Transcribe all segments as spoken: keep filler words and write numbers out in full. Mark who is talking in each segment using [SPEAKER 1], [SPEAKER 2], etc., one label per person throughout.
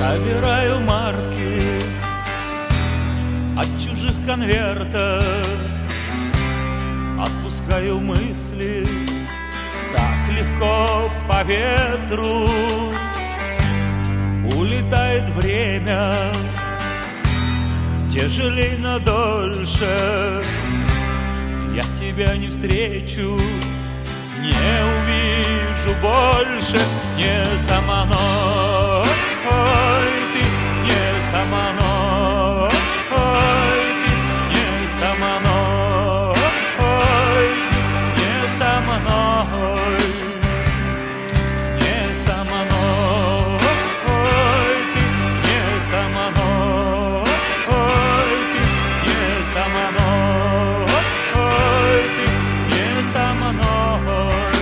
[SPEAKER 1] Собираю марки от чужих конвертов, отпускаю мысли так легко по ветру. Улетает время тяжелей, но дольше. Я тебя не встречу, не увижу больше. Не со мной ты, не со мной ты, не со мной ты, не со мной, не со мной ты, не со мной ты, не со мной ты, не со мной.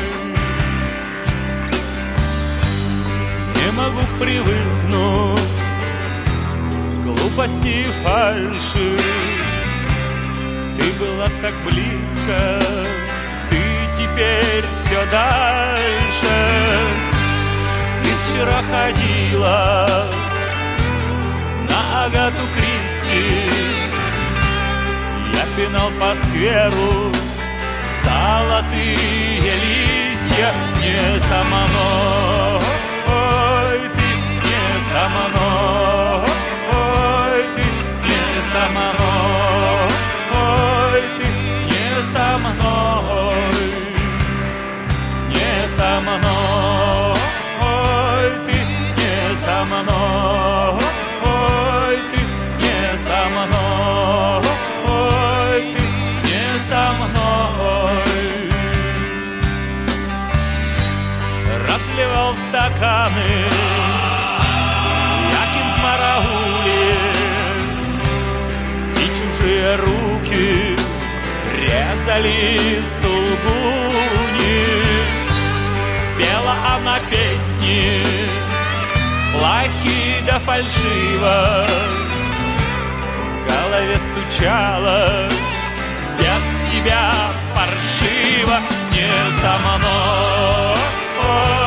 [SPEAKER 1] Не могу привыкнуть к глупости и фальши. Ты была так близко, ты теперь все дальше. Ты вчера ходила на Агату Кристи, я пинал по скверу золотые листья. Не со мной ты, не со мной ты, не со мной ты, не со мной, не со мной ты, не со мной ты, не со мной ты, не со мной. Разливал в стаканы Якин Смарагули, и чужие руки резали сулгуни. Пела она песни плохие да фальшиво, в голове стучалось без тебя паршиво. Не со мной